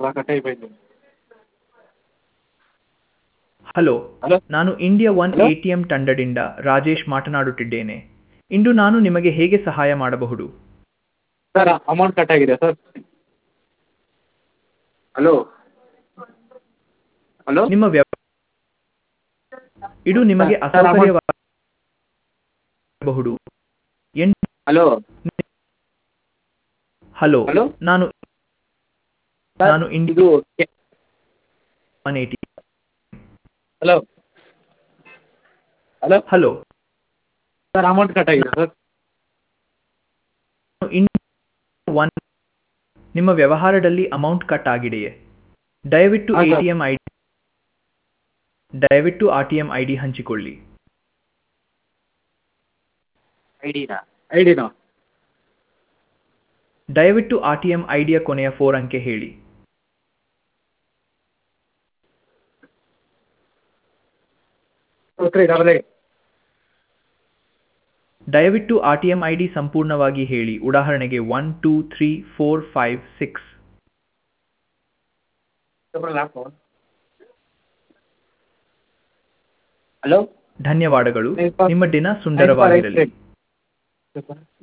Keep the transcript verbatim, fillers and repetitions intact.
Cut అయిపోయింది. Hello, hello ನಾನು India one hello ATM ತಂಡದಿಂದ ರಾಜೇಶ್ ಮಾತನಾಡುತ್ತಿದ್ದೇನೆ. ಇಂದು ನಾನು ನಿಮಗೆ ಹೇಗೆ ಸಹಾಯ ಮಾಡಬಹುದು? ಸರ್ ಅಮೌಂಟ್ ಕಟ್ ಆಗಿದೆ ಸರ್. ಹಲೋ ಹಲೋ ನಿಮ್ಮ ವ್ಯವ ಇದು ನಿಮಗೆ ಸರ್ ಅಮೌಂಟ್ ಅಸೌಕರ್ಯವಾಗಬಹುದು. ಎಂಟು ಹಲೋ ಹಲೋ, ಹಲೋ ನಾನು ಸರ್ ನಾನು ಇಂಡಿಯಾ ಇದು ಒನ್ ಏಟಿ hello hello hello, sir amount cut ಆಗಿದೆ ಸರ್. ನಾನು ಇಂಡಿಯಾ ಒನ್ ನಿಮ್ಮ ವ್ಯವಹಾರದಲ್ಲಿ ಅಮೌಂಟ್ ಕಟ್ ಆಗಿದೆಯೇ? ದಯವಿಟ್ಟು ಹಾಂ ಸರ್ ಎಟಿಎಂ ಐ ದಯವಿಟ್ಟು R T M I D ಹಂಚಿಕೊಳ್ಳಿ. ಐ ಡಿನಾ ಐ ಡಿನಾ ದಯವಿಟ್ಟು ಆರ್ ಟಿ ಎಂ ಐ ಡಿಯ ಕೊನೆಯ ಫೋರ್ ಅಂಕೆ ಹೇಳಿ. Two three double eight. ದಯವಿಟ್ಟು R T M I D ಸಂಪೂರ್ಣವಾಗಿ ಹೇಳಿ. ಉದಾಹರಣೆಗೆ one two three four five six. Hello ಧನ್ಯವಾದಗಳು. ನೈನ್ ಫೋರ್ ನಿಮ್ಮ ದಿನ ನೈನ್ ಫೋರ್ ಏಟ್ ಸುಂದರವಾಗಿರಲಿ. ತ್ರೀ